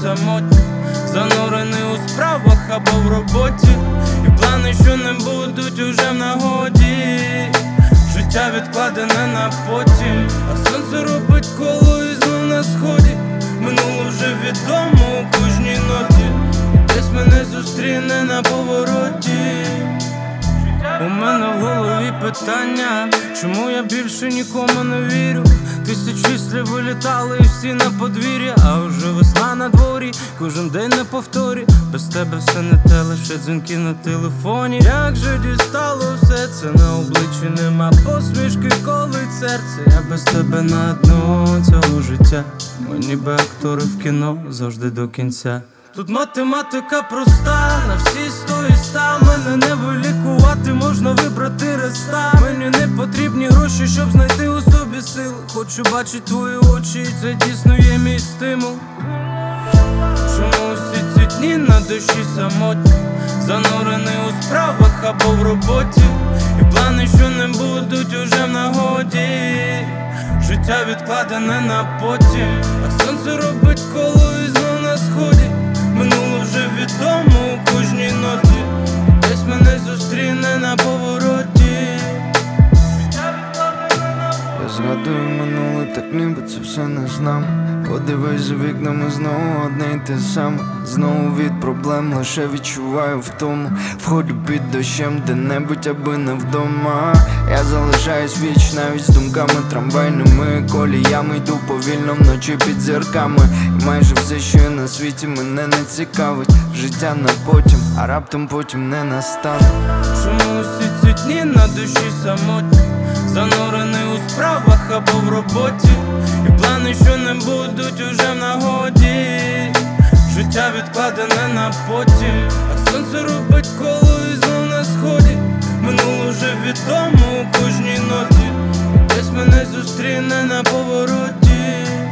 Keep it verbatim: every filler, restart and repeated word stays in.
самотній, занурений у справах або в роботі, і плани, що не будуть уже в нагоді. Життя відкладене на потім, а сонце робить коло і знов на сході. Минуло вже відомо у кожній ноті, десь мене зустріне на повороті. У мене в голові питання, чому я більше нікому не вірю. Тисячі слів вилітали і всі на подвір'я, а вже весна на дворі, кожен день на повторі. Без тебе все не те, лише дзвінки на телефоні. Як же дістало все це, на обличчі нема посмішки, колить серце. Я без тебе на дно цього життя, ми ніби актори в кіно, завжди до кінця. Тут математика проста, на всі сто і ста. Мене не вилікувати, можна вибрати реста. Мені не потрібні гроші, щоб знайти у собі сили. Хочу бачити твої очі, і це дійсно є мій стимул. Чому усі ці дні на душі самотні, занурений у справах або в роботі, і плани, що не будуть уже в нагоді. Життя відкладене на потім, а сонце робить коло і знов на сході. Минуло вже відомо у кожній ноті, десь мене зустріне на повороті. Я згадую минуле, так ніби це все не з нами. Подивись за вікнами, знову одне й те саме. Знову від проблем, лише відчуваю втому. Входжу під дощем де-небудь, аби не вдома. Я залишаюсь віч навіть з думками трамвайними коліями. Йду повільно вночі під зірками, і майже все, що є на світі, мене не цікавить. Життя на потім, а раптом потім не настане. Чому усі ці дні на душі самотні, занурений у справах або в роботі, і плани, що не будуть уже в нагоді. Життя відкладене на потім, а сонце робить коло і знов на сході. Минуло вже відомо у кожній ноті, десь мене зустріне на повороті.